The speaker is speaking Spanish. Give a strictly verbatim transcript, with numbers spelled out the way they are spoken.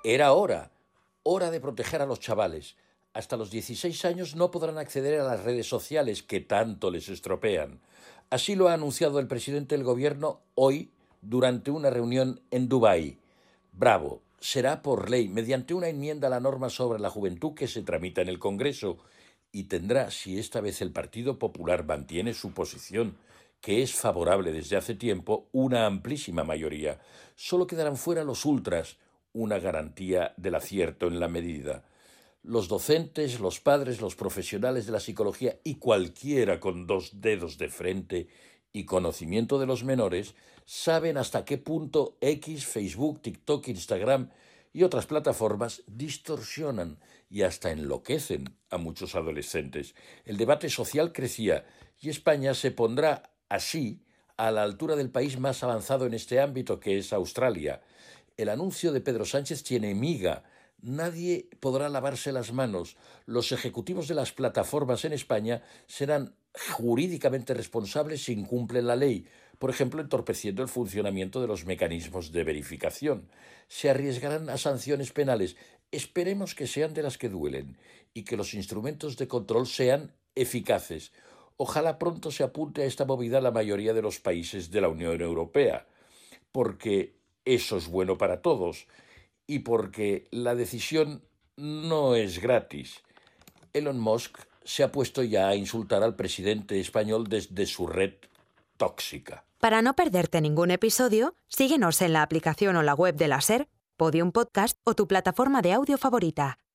Era hora, hora de proteger a los chavales. Hasta los dieciséis años no podrán acceder a las redes sociales que tanto les estropean. Así lo ha anunciado el presidente del gobierno hoy durante una reunión en Dubái. Bravo, será por ley, mediante una enmienda a la norma sobre la juventud que se tramita en el Congreso y tendrá, si esta vez el Partido Popular mantiene su posición, que es favorable desde hace tiempo, una amplísima mayoría. Solo quedarán fuera los ultras, una garantía del acierto en la medida. Los docentes, los padres, los profesionales de la psicología y cualquiera con dos dedos de frente y conocimiento de los menores saben hasta qué punto X, Facebook, TikTok, Instagram y otras plataformas distorsionan y hasta enloquecen a muchos adolescentes. El debate social crecía y España se pondrá así a la altura del país más avanzado en este ámbito, que es Australia. El anuncio de Pedro Sánchez tiene miga. Nadie podrá lavarse las manos. Los ejecutivos de las plataformas en España serán jurídicamente responsables si incumplen la ley, por ejemplo, entorpeciendo el funcionamiento de los mecanismos de verificación. Se arriesgarán a sanciones penales. Esperemos que sean de las que duelen y que los instrumentos de control sean eficaces. Ojalá pronto se apunte a esta movida la mayoría de los países de la Unión Europea, porque eso es bueno para todos y porque la decisión no es gratis. Elon Musk se ha puesto ya a insultar al presidente español desde su red tóxica. Para no perderte ningún episodio, síguenos en la aplicación o la web de la SER, Podium Podcast o tu plataforma de audio favorita.